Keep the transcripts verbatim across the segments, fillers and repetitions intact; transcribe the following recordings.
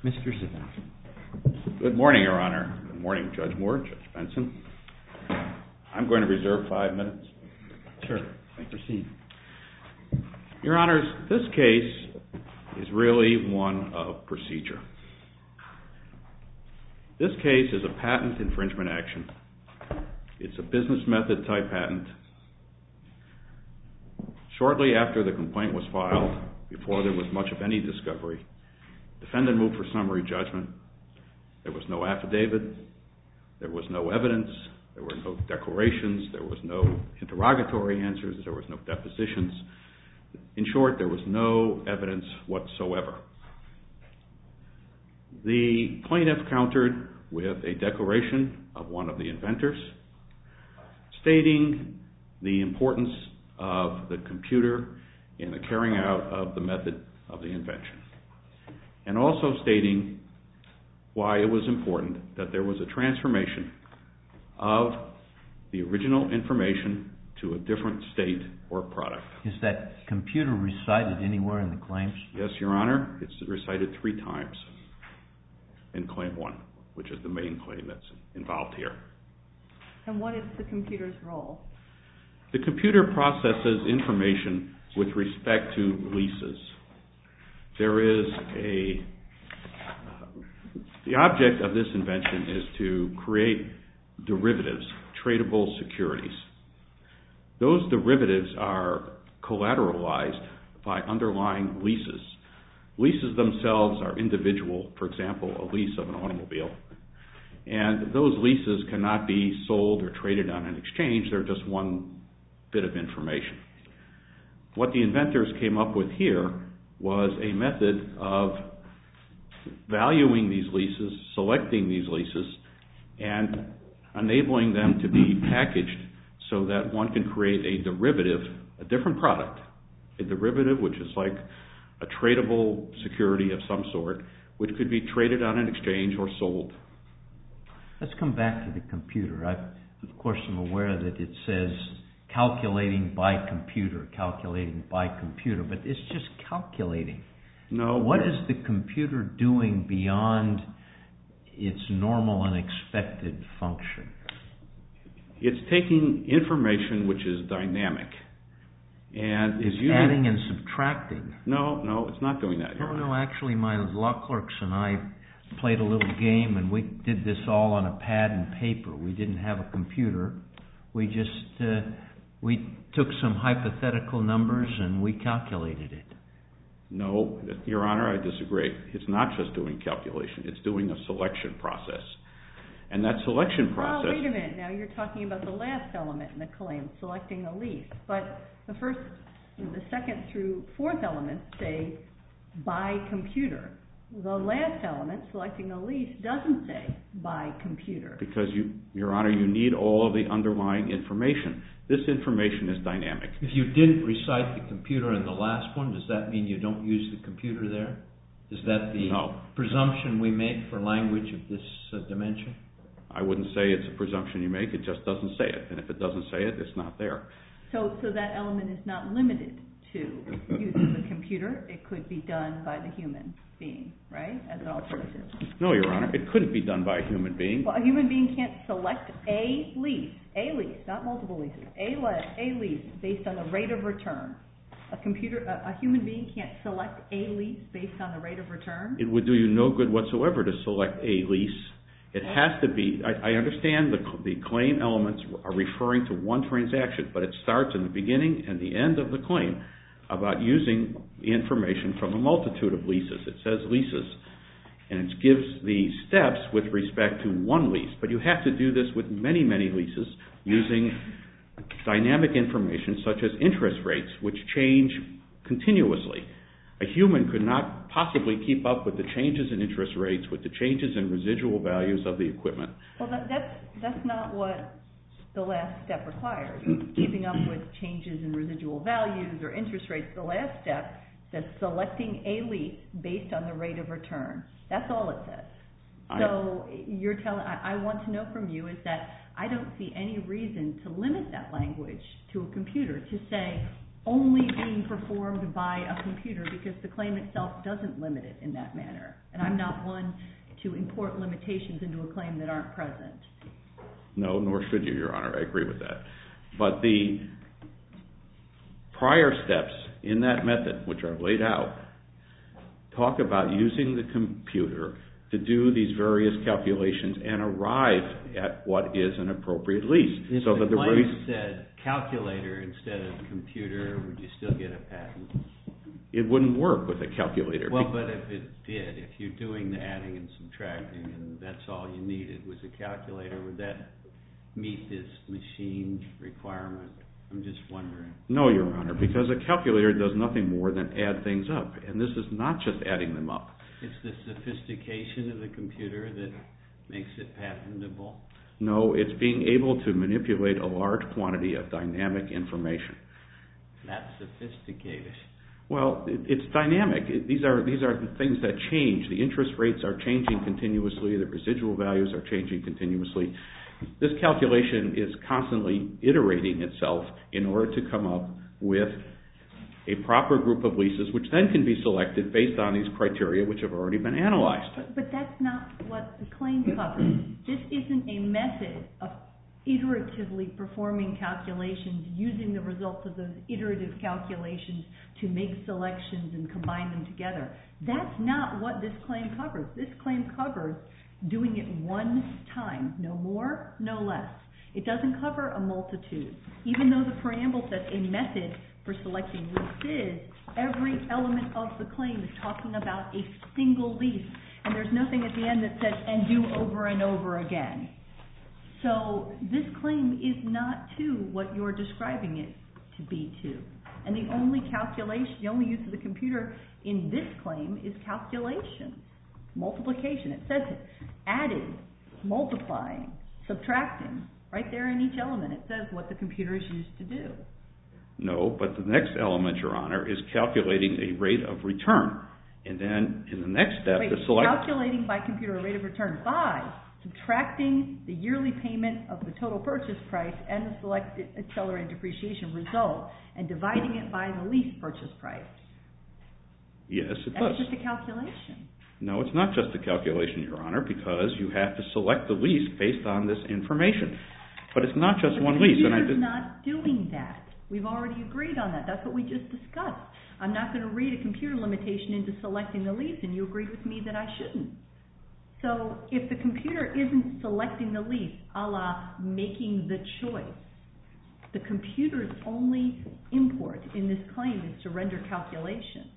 Mister Zivin. Good morning, Your Honor. Good morning, Judge Moore, Judge Benson. I'm going to reserve five minutes. Sure. Proceed. Your Honors, this case is really one of procedure. This case is a patent infringement action. It's a business method type patent. Shortly after the complaint was filed, before there was much of any discovery, the defendant moved for summary judgment. There was no affidavit. There was no evidence. There were no declarations. There was no interrogatory answers. There was no depositions. In short, there was no evidence whatsoever. The plaintiff countered with a declaration of one of the inventors stating the importance of the computer in the carrying out of the method of the invention, and also stating why it was important that there was a transformation of the original information to a different state or product. Is that computer recited anywhere in the claims? Yes, Your Honor. It's recited three times in Claim one, which is the main claim that's involved here. And what is the computer's role? The computer processes information with respect to leases. There is a... Uh, the object of this invention is to create derivatives, tradable securities. Those derivatives are collateralized by underlying leases. Leases themselves are individual, for example, a lease of an automobile. And those leases cannot be sold or traded on an exchange. They're just one bit of information. What the inventors came up with here was a method of valuing these leases, selecting these leases, and enabling them to be packaged so that one can create a derivative, a different product, a derivative which is like a tradable security of some sort, which could be traded on an exchange or sold. Let's come back to the computer. I, of course, am aware that it says calculating by computer, calculating by computer, but it's just calculating. No. What is the computer doing beyond its normal and expected function? It's taking information which is dynamic and is using... adding and subtracting. No, no, it's not doing that. No, no, actually my law clerks and I played a little game and we did this all on a pad and paper. We didn't have a computer. We just, uh, we took some hypothetical numbers and we calculated it. No, Your Honor, I disagree. It's not just doing calculation. It's doing a selection process. And that selection process... Well, wait a minute. Now you're talking about the last element in the claim, selecting a lease. But the first, the second through fourth elements say by computer. The last element, selecting a lease, doesn't say by computer. Because, you, Your Honor, you need all of the underlying information. This information is dynamic. If you didn't recite the computer in the last one, does that mean you don't use the computer there? Is that the no. presumption we make for language of this uh, dimension? I wouldn't say it's a presumption you make. It just doesn't say it. And if it doesn't say it, it's not there. So, so that element is not limited to using the computer. It could be done by the human being, right, as an alternative. No, Your Honor, it couldn't be done by a human being. Well, a human being can't select a lease, a lease, not multiple leases, a, le- a lease based on the rate of return. A computer, a, a human being can't select a lease based on the rate of return? It would do you no good whatsoever to select a lease. It has to be, I, I understand the, the claim elements are referring to one transaction, but it starts in the beginning and the end of the claim about using the information from a multitude of leases. It says leases, and it gives the steps with respect to one lease. But you have to do this with many, many leases using dynamic information such as interest rates, which change continuously. A human could not possibly keep up with the changes in interest rates, with the changes in residual values of the equipment. Well, that, that's, that's not what the last step requires. Keeping up with changes in residual values or interest rates, the last step says selecting a lease based on the rate of return. That's all it says. I, so you're telling, I, I want to know from you is that I don't see any reason to limit that language to a computer, to say only being performed by a computer because the claim itself doesn't limit it in that manner. And I'm not one to import limitations into a claim that aren't present. No, nor should you, Your Honor. I agree with that. But the prior steps in that method, which are laid out, talk about using the computer to do these various calculations and arrive at what is an appropriate lease. If so the that the claim race, said calculator instead of computer, would you still get a patent? it wouldn't work with a calculator. Well, but if it did, if you're doing the adding and subtracting and that's all you needed was a calculator, would that meet this machine requirement? I'm just wondering. No, Your Honor, because a calculator does nothing more than add things up. And this is not just adding them up. It's the sophistication of the computer that makes it patentable? No, it's being able to manipulate a large quantity of dynamic information. That's sophisticated. Well, it, it's dynamic. It, these are these are the things that change. The interest rates are changing continuously. The residual values are changing continuously. This calculation is constantly iterating itself in order to come up with a proper group of leases, which then can be selected based on these criteria which have already been analyzed. But, but that's not what the claim covers. This isn't a method of iteratively performing calculations using the results of those iterative calculations to make selections and combine them together. That's not what this claim covers. This claim covers doing it one time, no more, no less. It doesn't cover a multitude. Even though the preamble says a method for selecting leases, every element of the claim is talking about a single lease, and there's nothing at the end that says, and do over and over again. So this claim is not to what you're describing it to be to. And the only calculation, the only use of the computer in this claim is calculations, multiplication. It says it, adding, multiplying, subtracting. Right there in each element it says what the computer is used to do. No, but the next element, Your Honor, is calculating a rate of return. And then in the next step, Wait, the select... calculating by computer a rate of return by subtracting the yearly payment of the total purchase price and the selected accelerated depreciation result and dividing it by the lease purchase price. Yes, it That's does. just a calculation. No, it's not just a calculation, Your Honor, because you have to select the lease based on this information. But it's not just but one the lease. And I computer's did... not doing that. We've already agreed on that. That's what we just discussed. I'm not going to read a computer limitation into selecting the lease, and you agreed with me that I shouldn't. So if the computer isn't selecting the lease, a la making the choice, the computer's only import in this claim is to render calculations.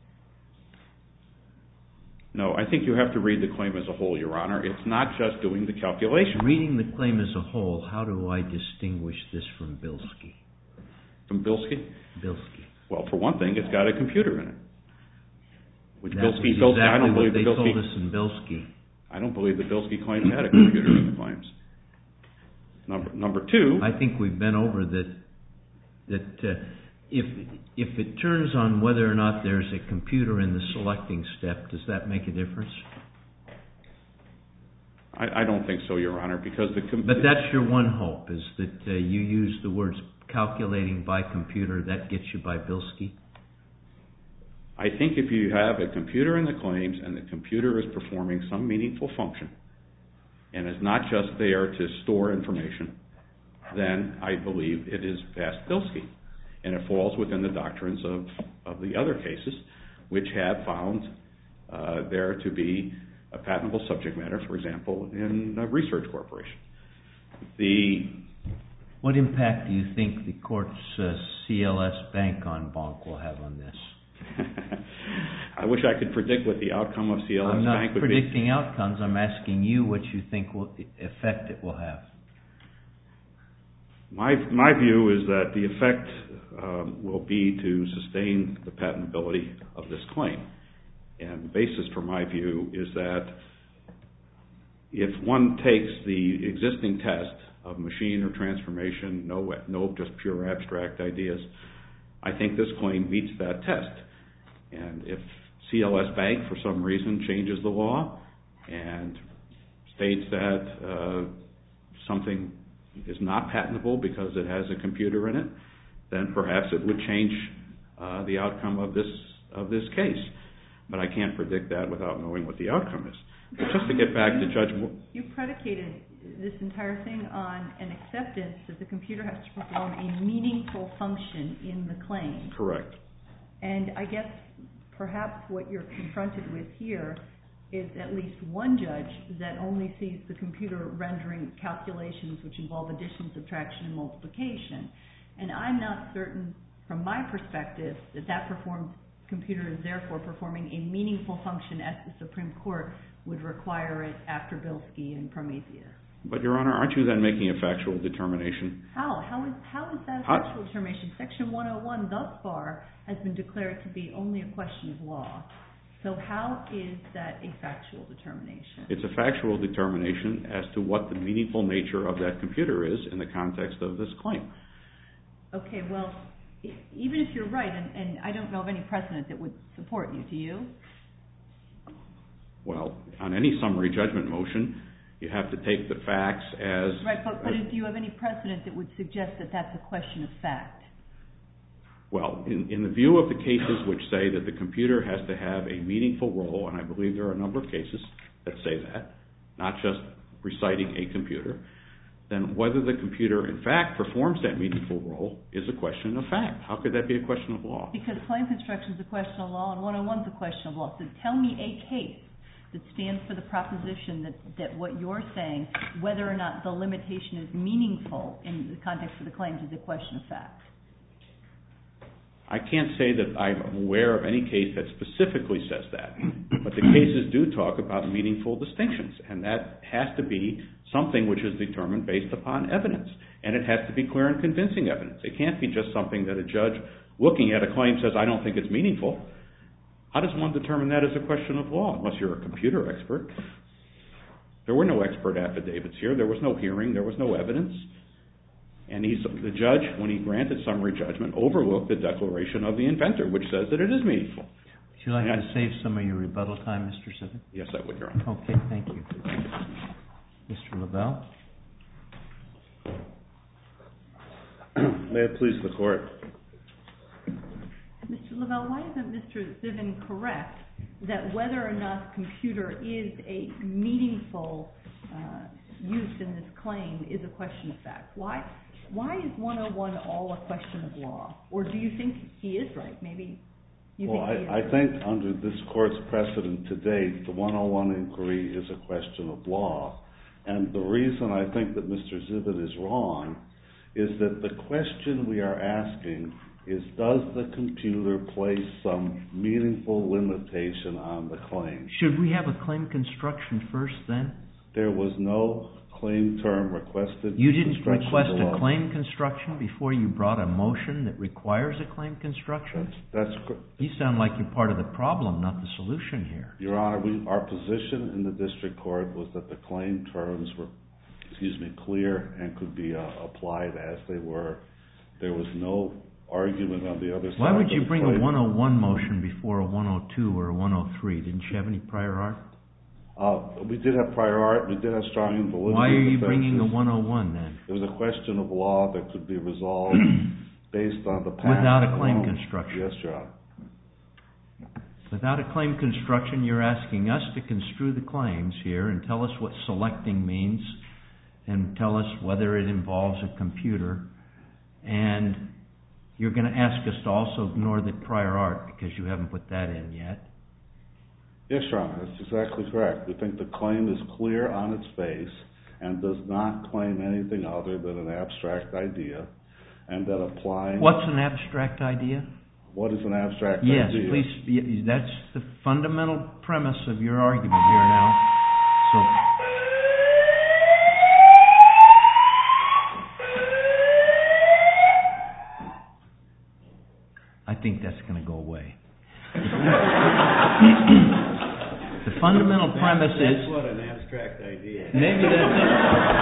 No, I think you have to read the claim as a whole, Your Honor. It's not just doing the calculation. Reading the claim as a whole, how do I distinguish this from Bilski? From Bilski? Bilski. Well, for one thing, it's got a computer in it. Which That Bilski, was Bilski, I exactly don't believe what they the Bilski, told us in Bilski. I don't believe the Bilski claims had a computer in the claims. Number number two. I think we've been over that. That uh, if if it turns on whether or not there's a computer in the selecting step, does that make a difference? I, I don't think so, Your Honor, because the com- But that's your one hope, is that uh, you use the words calculating by computer. That gets you by Bilski. I think if you have a computer in the claims and the computer is performing some meaningful function and is not just there to store information, then I believe it is past Bilski. And it falls within the doctrines of, of the other cases, which have found uh, there to be a patentable subject matter, for example, in a research corporation. The What impact do you think the court's uh, C L S Bank en banc will have on this? I wish I could predict what the outcome of C L S I'm not Bank would predicting be. outcomes. I'm asking you what you think will, effect it will have. My my view is that the effect um, will be to sustain the patentability of this claim. And the basis for my view is that if one takes the existing test of machine or transformation, no, no just pure abstract ideas, I think this claim meets that test. And if C L S Bank, for some reason, changes the law and states that uh, something is not patentable because it has a computer in it, then perhaps it would change uh, the outcome of this of this case. But I can't predict that without knowing what the outcome is. But just to get back to Judge Moore. You predicated this entire thing on an acceptance that the computer has to perform a meaningful function in the claim. Correct. And I guess perhaps what you're confronted with here is at least one judge that only sees the computer rendering calculations which involve addition, subtraction, and multiplication. And I'm not certain, from my perspective, that that performs, computer is therefore performing a meaningful function as the Supreme Court would require it after Bilski and Prometheus. But, Your Honor, aren't you then making a factual determination? How? How is, how is that a How? factual determination? Section one oh one thus far has been declared to be only a question of law. So how is that a factual determination? It's a factual determination as to what the meaningful nature of that computer is in the context of this claim. Okay, well, e- even if you're right, and, and I don't know of any precedent that would support you, do you? Well, on any summary judgment motion, you have to take the facts as... Right, but, but do you have any precedent that would suggest that that's a question of fact? Well, in, in the view of the cases which say that the computer has to have a meaningful role, and I believe there are a number of cases that say that, not just reciting a computer, then whether the computer in fact performs that meaningful role is a question of fact. How could that be a question of law? Because claim construction is a question of law and one oh one is a question of law. So tell me a case that stands for the proposition that, that what you're saying, whether or not the limitation is meaningful in the context of the claims, is a question of fact. I can't say that I'm aware of any case that specifically says that, but the cases do talk about meaningful distinctions, and that has to be something which is determined based upon evidence, and it has to be clear and convincing evidence. It can't be just something that a judge looking at a claim says, I don't think it's meaningful. How does one determine that as a question of law, unless you're a computer expert? There were no expert affidavits here. There was no hearing. There was no evidence. And he's, the judge, when he granted summary judgment, overlooked the declaration of the inventor, which says that it is meaningful. Would you like and to save some of your rebuttal time, Mister Sivic? Yes, I would, Your Honor. Okay, thank you. Mister Lavelle? May it please the Court. Mister Lavelle, why isn't Mister Zivin correct that whether or not computer is a meaningful uh, use in this claim is a question of fact? Why? Why is one oh one all a question of law? Or do you think he is right? Maybe you well, think he I, is I think under this Court's precedent to date, the one oh one inquiry is a question of law. And the reason I think that Mister Zivin is wrong is that the question we are asking is, does the computer place some meaningful limitation on the claim? Should we have a claim construction first, then? There was no claim term requested. You didn't construction request below. a claim construction before you brought a motion that requires a claim construction? That's, that's cor- You sound like you're part of the problem, not the solution here. Your Honor, we, our position in the district court was that the claim terms were, excuse me, clear and could be uh, applied as they were. There was no argument on the other side. Why would you of the bring claim. a one oh one motion before a one oh two or a one oh three? Didn't you have any prior art? Uh, we did have prior art. We did have strong invalidity. Why are you defenses. bringing a one oh one then? It was a question of law that could be resolved based on the past. Without a claim alone. construction? Yes, Your Honor. Without a claim construction, you're asking us to construe the claims here and tell us what selecting means and tell us whether it involves a computer. And you're going to ask us to also ignore the prior art because you haven't put that in yet. Yes, Your Honor, that's exactly correct. We think the claim is clear on its face and does not claim anything other than an abstract idea, and that applying... What's an abstract idea? What is an abstract yes, idea? Yes, please. That's the fundamental premise of your argument here now. So... I think that's going to go away. The fundamental premise that's, is... That's what an abstract idea is. Maybe that's it.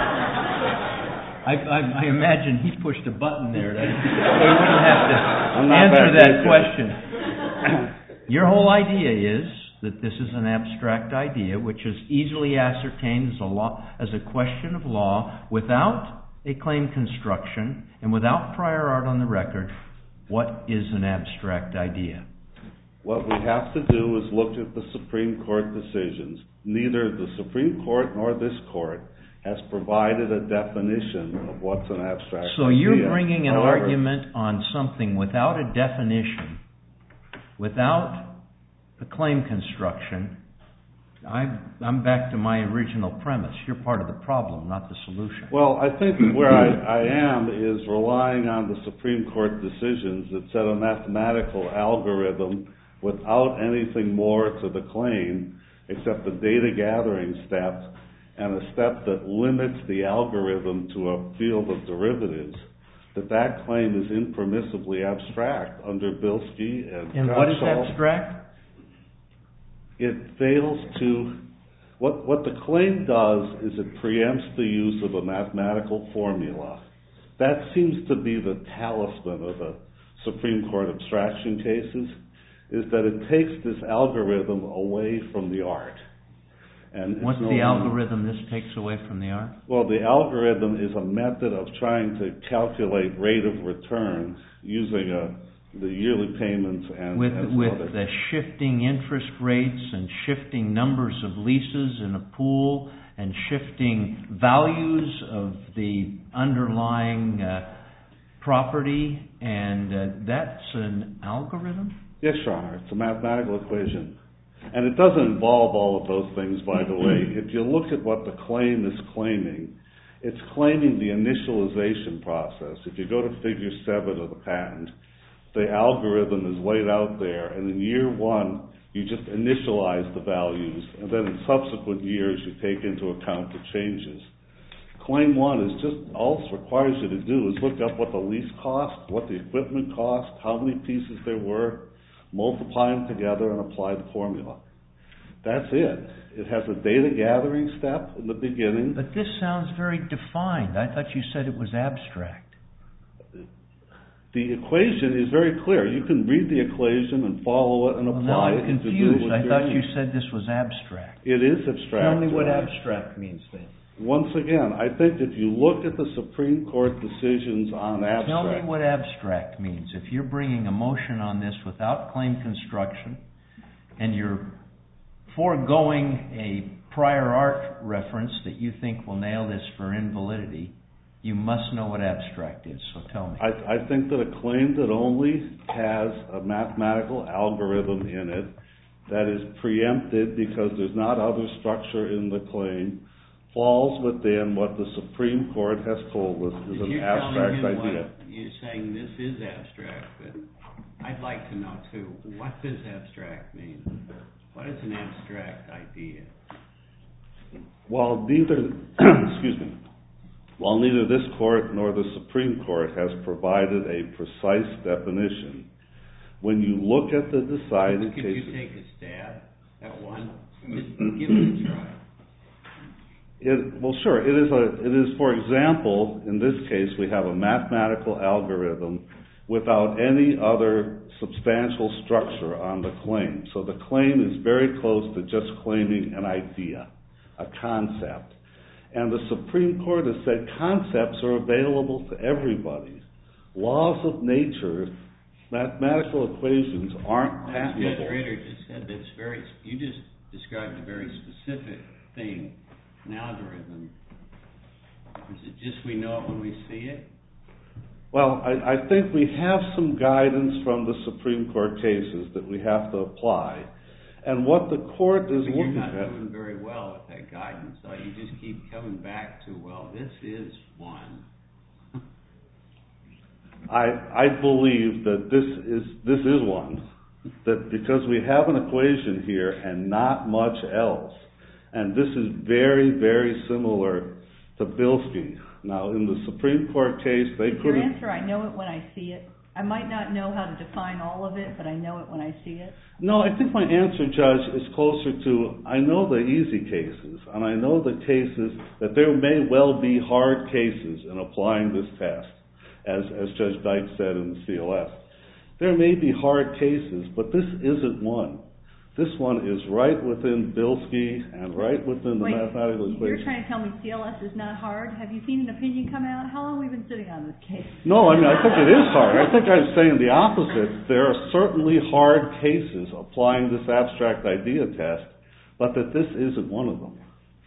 I, I, I imagine he pushed a button there that we wouldn't have to answer that question. Your whole idea is that this is an abstract idea which is easily ascertained as a, law, as a question of law without a claim construction and without prior art on the record. What is an abstract idea? What we have to do is look at the Supreme Court decisions. Neither the Supreme Court nor this court has provided a definition of what's an abstract so idea. So you're bringing an However, argument on something without a definition, without the claim construction. I, I'm back to my original premise. You're part of the problem, not the solution. Well, I think where I, I am is relying on the Supreme Court decisions that set a mathematical algorithm without anything more to the claim except the data gathering step and a step that limits the algorithm to a field of derivatives, that that claim is impermissibly abstract under Bilski and And what is Gottschall. abstract? It fails to, what, what the claim does is it preempts the use of a mathematical formula. That seems to be the talisman of the Supreme Court abstraction cases, is that it takes this algorithm away from the art. And What's no the longer, algorithm this takes away from the art? Well, the algorithm is a method of trying to calculate rate of return using a, the yearly payments and With, and with other. the shifting interest rates and shifting numbers of leases in a pool and shifting values of the underlying uh, property, and uh, that's an algorithm? Yes, Your Honor, it's a mathematical equation. And it doesn't involve all of those things, by the way. If you look at what the claim is claiming, it's claiming the initialization process. If you go to figure seven of the patent, the algorithm is laid out there, and in year one, you just initialize the values, and then in subsequent years, you take into account the changes. Claim one is just, all it requires you to do is look up what the lease cost, what the equipment cost, how many pieces there were, multiply them together and apply the formula. That's it. It has a data gathering step in the beginning. But this sounds very defined. I thought you said it was abstract. The equation is very clear. You can read the equation and follow it and Well, now apply I'm it. to do confused. what I you're thought doing. you said this was abstract. It is abstract. Tell me what John. abstract means then. Once again, I think if you look at the Supreme Court decisions on abstract... Tell me what abstract means. If you're bringing a motion on this without claim construction and you're foregoing a prior art reference that you think will nail this for invalidity, you must know what abstract is, so tell me. I, I think that a claim that only has a mathematical algorithm in it that is preempted because there's not other structure in the claim falls within what the Supreme Court has told us is If an you're abstract telling him idea. what you're saying this is abstract, but I'd like to know too, what does abstract mean? What is an abstract idea? While neither, excuse me, while neither this court nor the Supreme Court has provided a precise definition, when you look at the decided Could cases... you take a stab at one? Just give it a try. It, well, sure. It is, a, it is, for example, in this case, we have a mathematical algorithm without any other substantial structure on the claim. So the claim is very close to just claiming an idea, a concept. And the Supreme Court has said concepts are available to everybody. Laws of nature, mathematical equations aren't patentable. Judge Rader just said that's very, you just described a very specific thing. An algorithm. Is it just we know it when we see it? Well, I, I think we have some guidance from the Supreme Court cases that we have to apply. And what the court is But you're looking not at... doing very well with that guidance. So you just keep coming back to, well, this is one. I, I believe that this is, this is one. That because we have an equation here and not much else, and this is very, very similar to Bilski. Now, in the Supreme Court case, they Is your couldn't... answer, I know it when I see it? I might not know how to define all of it, but I know it when I see it? No, I think my answer, Judge, is closer to, I know the easy cases, and I know the cases that there may well be hard cases in applying this test, as, as Judge Dyke said in the C L S. There may be hard cases, but this isn't one. This one is right within Bilski and right within the Wait, mathematical equation. You're trying to tell me C L S is not hard? Have you seen an opinion come out? How long have we been sitting on this case? No, I mean, I think it is hard. I think I'm saying the opposite. There are certainly hard cases applying this abstract idea test, but that this isn't one of them.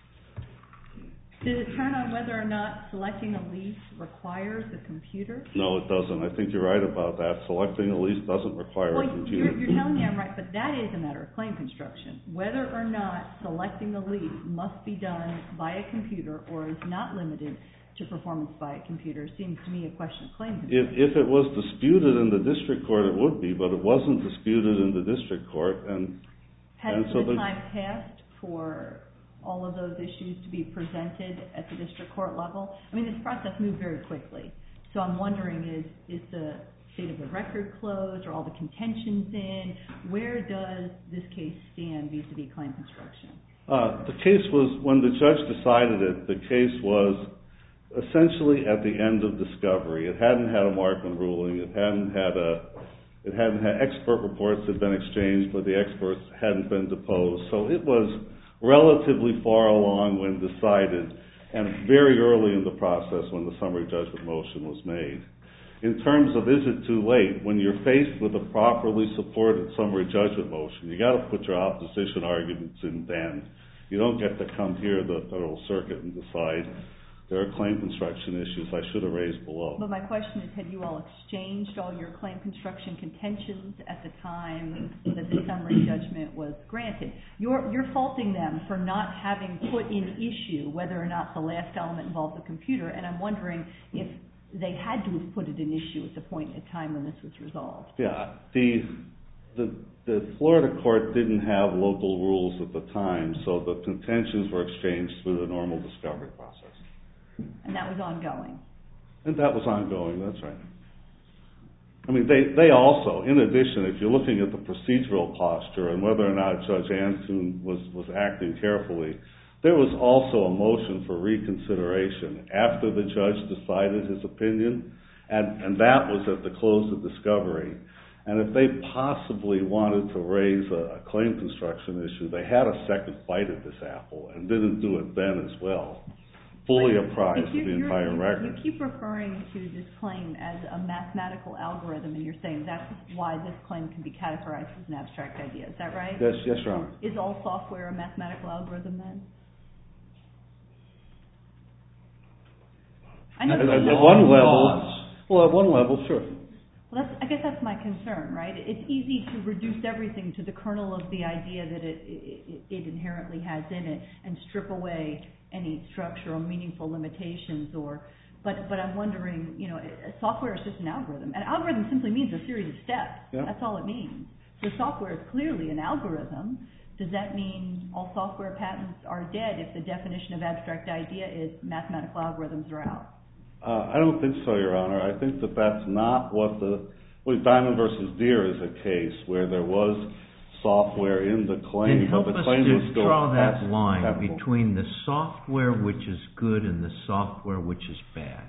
Does it turn on whether or not selecting a lease requires a computer? No, it doesn't. I think you're right about that. Selecting a lease doesn't require Well, a computer. you're, you're telling me I'm right, but that is a matter of claim construction. Whether or not selecting the lease must be done by a computer or is not limited to performance by a computer seems to me a question of claim construction. If, if it was disputed in the district court, it would be, but it wasn't disputed in the district court. And, Has and so the the, time passed for all of those issues to be presented at the district court level? I mean, this process moved very quickly. So I'm wondering, is, is the state of the record closed? Are all the contentions in? Where does this case stand vis-a-vis claim construction? uh, the case was, when the judge decided it, the case was essentially at the end of discovery. It hadn't had a Markman ruling. It hadn't had a, it hadn't had, expert reports had been exchanged, but the experts hadn't been deposed. So it was relatively far along when decided, and very early in the process when the summary judgment motion was made. In terms of is it too late, when you're faced with a properly supported summary judgment motion, you got to put your opposition arguments in then. You don't get to come here to the Federal Circuit and decide there are claim construction issues I should have raised below. But my question is, had you all exchanged all your claim construction contentions at the time that the summary judgment was granted? You're, you're faulting them for not having put in issue whether or not the last element involved the computer, and I'm wondering if they had to have put it in issue at the point in time when this was resolved. Yeah, the, the, the Florida court didn't have local rules at the time, so the contentions were exchanged through the normal discovery process. And that was ongoing. And that was ongoing, that's right. I mean, they, they also, in addition, if you're looking at the procedural posture and whether or not Judge Antoon was, was acting carefully, there was also a motion for reconsideration after the judge decided his opinion, and, and that was at the close of discovery. And if they possibly wanted to raise a, a claim construction issue, they had a second bite at this apple and didn't do it then as well. Fully apprised of the entire record. You keep referring to this claim as a mathematical algorithm, and you're saying that's why this claim can be categorized as an abstract idea. Is that right? Yes, yes, Your Honor. Is all software a mathematical algorithm then? I know At, the at law- one level, well, at one level, sure. Well, that's, I guess that's my concern, right? It's easy to reduce everything to the kernel of the idea that it, it, it inherently has in it and strip away any structural meaningful limitations or, but, but I'm wondering, you know, software is just an algorithm. An algorithm simply means a series of steps. Yeah. That's all it means. So software is clearly an algorithm. Does that mean all software patents are dead if the definition of abstract idea is mathematical algorithms are out? Uh, I don't think so, Your Honor. I think that that's not what the, well, Diamond versus Deere is a case where there was software in the claim, And help but the us claim was to still draw that pass- line patentable. between the software which is good and the software which is bad.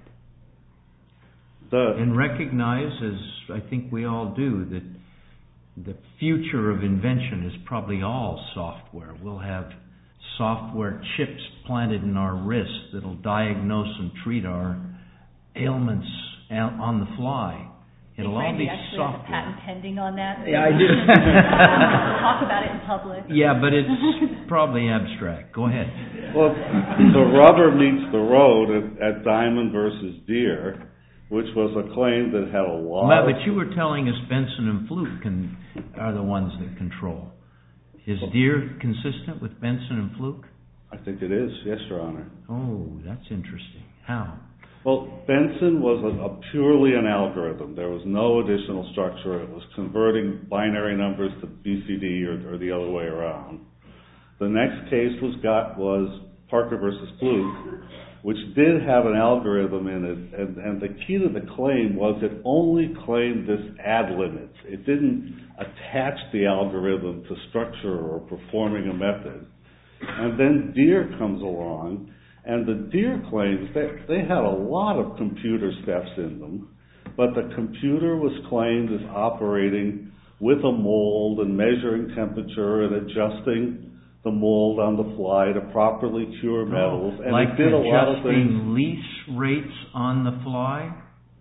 The, And recognize, as I think we all do, that the future of invention is probably all software. We'll have software chips planted in our wrists that'll diagnose and treat our ailments on the fly. It'll all be Randy actually software. has a patent pending on that. Yeah, I do. Talk about it in public. Yeah, but it's probably abstract. Go ahead. well, the rubber meets the road at, at Diamond versus Deere, which was a claim that had a lot Well, of... but you were telling us Benson and Fluke can, are the ones that control. Is Deere consistent with Benson and Fluke? I think it is, yes, Your Honor. Oh, that's interesting. How? Well, Benson was a, a purely an algorithm. There was no additional structure. It was converting binary numbers to B C D or, or the other way around. The next case was got was Parker versus Fluke, which did have an algorithm in it, and, and the key to the claim was it only claimed this add limits. It didn't attach the algorithm to structure or performing a method. And then Deere comes along, and the Deere claims that they had a lot of computer steps in them, but the computer was claimed as operating with a mold and measuring temperature and adjusting the mold on the fly to properly cure metals. Oh, and like it did a lot of things. adjusting lease rates on the fly?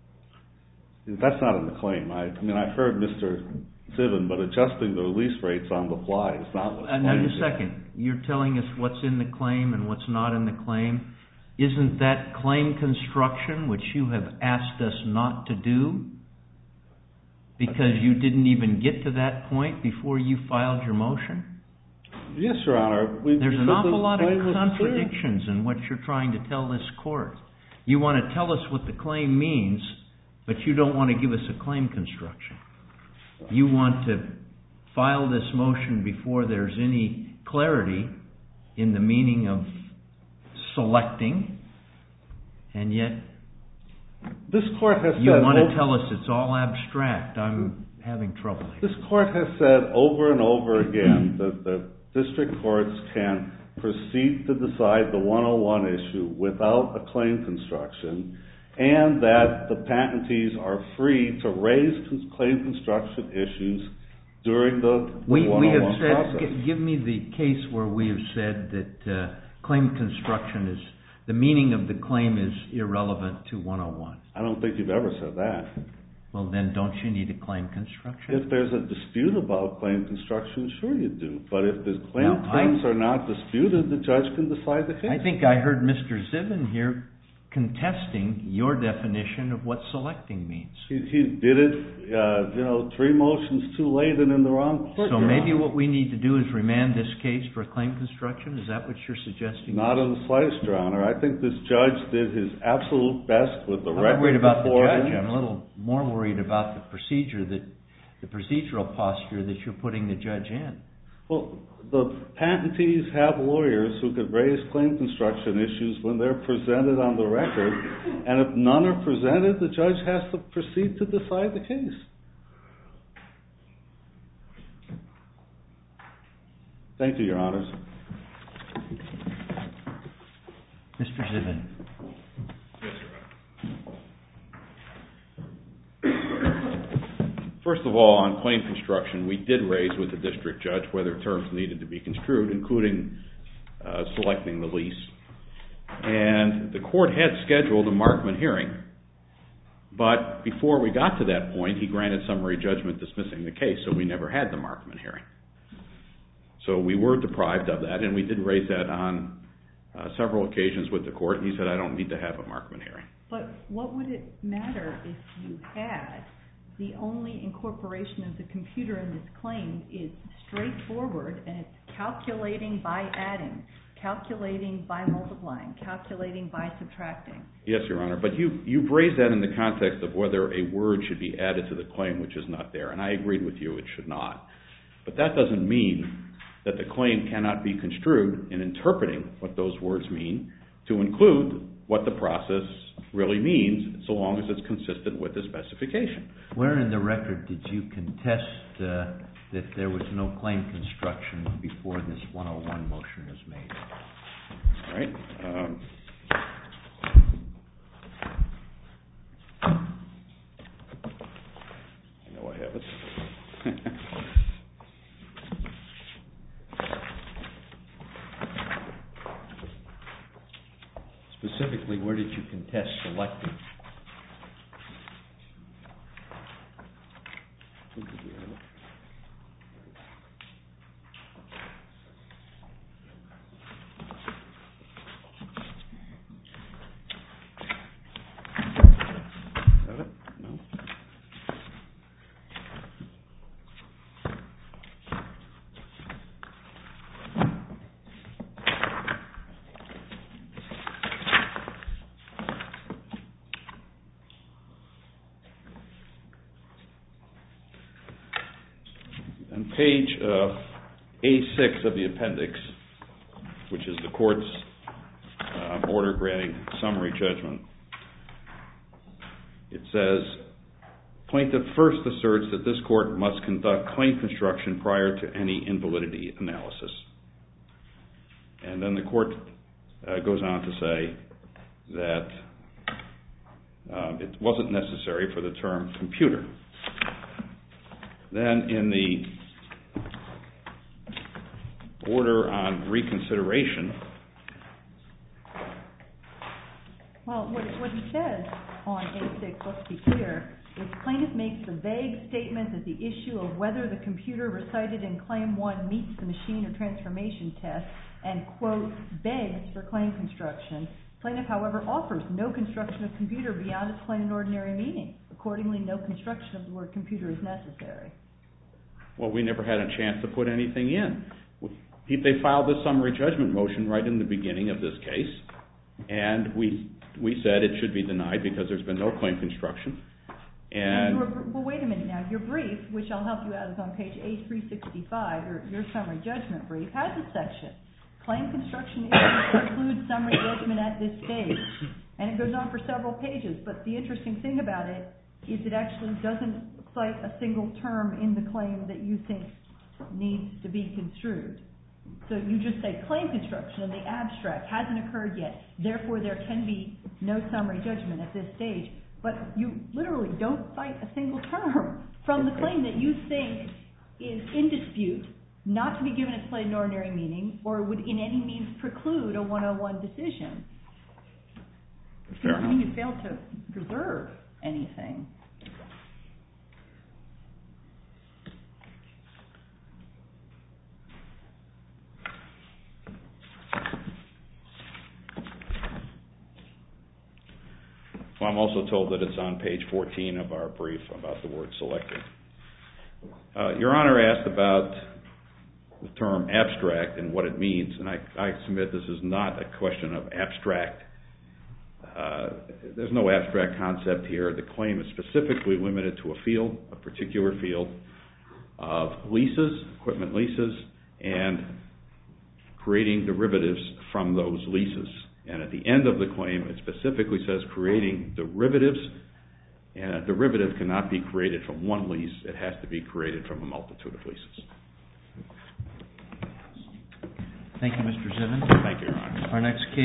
That's not in the claim. I, I mean, I heard Mister Zivin, but adjusting the lease rates on the fly is not what's claimed. Now, just a second. You're telling us what's in the claim and what's not in the claim. Isn't that claim construction, which you have asked us not to do, because you didn't even get to that point before you filed your motion? Yes, Your Honor. We, There's an awful lot of contradictions clear. in what you're trying to tell this court. You want to tell us what the claim means, but you don't want to give us a claim construction. You want to file this motion before there's any clarity in the meaning of selecting, and yet this court has you said want to over, tell us it's all abstract. I'm having trouble here. This court has said over and over again that the district courts can proceed to decide the one oh one issue without a claim construction, and that the patentees are free to raise claim construction issues during the, the we, one oh one we have said, process. G- give me the case where we have said that uh, claim construction is, the meaning of the claim is irrelevant to one oh one. I don't think you've ever said that. Well, then don't you need a claim construction? If there's a dispute about claim construction, sure you do. But if the claim Now, terms I, are not disputed, the judge can decide the case. I think I heard Mister Zivin here contesting your definition of what selecting means. He, he did it, uh, you know, three motions too late and in the wrong court. So maybe what we need to do is remand this case for claim construction? Is that what you're suggesting? Not in the slightest, Your Honor. I think this judge did his absolute best with the I'm record not worried about the before judge. him. I'm a little more worried about the procedure, that the procedural posture that you're putting the judge in. Well, the patentees have lawyers who could raise claim construction issues when they're presented on the record, and if none are presented, the judge has to proceed to decide the case. Thank you, Your Honors. Mister Zivin. First of all, on claim construction, we did raise with the district judge whether terms needed to be construed, including uh, selecting the lease. And the court had scheduled a Markman hearing, but before we got to that point, he granted summary judgment dismissing the case, so we never had the Markman hearing. So we were deprived of that, and we did raise that on uh, several occasions with the court, and he said, I don't need to have a Markman hearing. But what would it matter if you had? The only incorporation of the computer in this claim is straightforward, and it's calculating by adding, calculating by multiplying, calculating by subtracting. Yes, Your Honor, but you, you've raised that in the context of whether a word should be added to the claim which is not there, and I agreed with you it should not. But that doesn't mean that the claim cannot be construed in interpreting what those words mean to include what the process really means, so long as it's consistent with the specification. Where in the record did you contest uh, that there was no claim construction before this one oh one motion was made? All right. Um, I know I have it. Specifically, where did you contest selecting? Got it? No. On page uh, A six of the appendix, which is the court's uh, order granting summary judgment, it says, plaintiff first asserts that this court must conduct claim construction prior to any invalidity analysis. And then the court uh, goes on to say that uh, it wasn't necessary for the term computer. Then in the order on reconsideration, Well, what, what he says on A six, let's be clear, is plaintiff makes the vague statement that the issue of whether the computer recited in Claim one meets the machine or transformation test and, quote, begs for claim construction. Plaintiff, however, offers no construction of computer beyond its plain and ordinary meaning. Accordingly, no construction of the word computer is necessary. well, we never had a chance to put anything in. They filed the summary judgment motion right in the beginning of this case, and we we said it should be denied because there's been no claim construction. And, and your, well, wait a minute now. Your brief, which I'll help you out, is on page A three sixty-five. Your, your summary judgment brief has a section. Claim construction issues preclude summary judgment at this stage. And it goes on for several pages. But the interesting thing about it is it actually doesn't cite a single term in the claim that you think needs to be construed. So you just say claim construction in the abstract hasn't occurred yet. Therefore, there can be no summary judgment at this stage. But you literally don't cite a single term from the claim that you think is in dispute, not to be given its plain and ordinary meaning, or would in any means preclude a one oh one decision. Fair I mean, you failed to preserve anything. Well, I'm also told that it's on page fourteen of our brief about the word selected. Uh, Your Honor asked about the term abstract and what it means, and I, I submit this is not a question of abstract. Uh, there's no abstract concept here. The claim is specifically limited to a field, a particular field of leases, equipment leases, and creating derivatives from those leases. And at the end of the claim, it specifically says creating derivatives, and a derivative cannot be created from one lease. It has to be created from a multitude of leases. Thank you, Mister Zivin. Thank you, Your Honor. Our next case